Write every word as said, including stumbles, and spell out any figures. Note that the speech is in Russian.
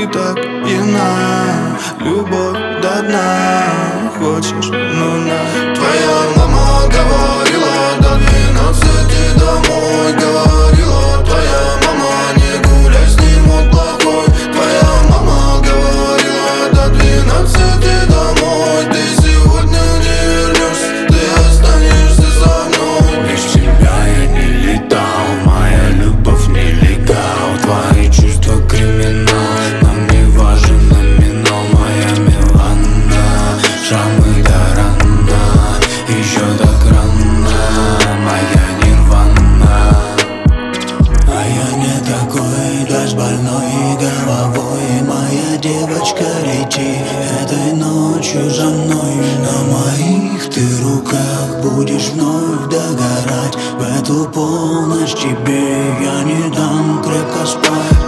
ты так пьяна, любовь до дна. Хочешь, ну на. Твоя мама говорила до двенадцати домой. Говорила, твоя мама, не гуляй с ним, он плохой. Твоя мама говорила до двенадцати домой. Ты сегодня не вернешься, ты останешься со мной. Без тебя я не летал, моя любовь нелегал. Твои чувства криминал, нам не важен номинал. Моя Милана, шрамы до рана, еще так рано, моя нирвана. А я не такой, даже больной головой. Моя девочка, лети этой ночью за мной. На моих ты руках будешь вновь догорать. В эту полночь тебе я не дам крепко спать.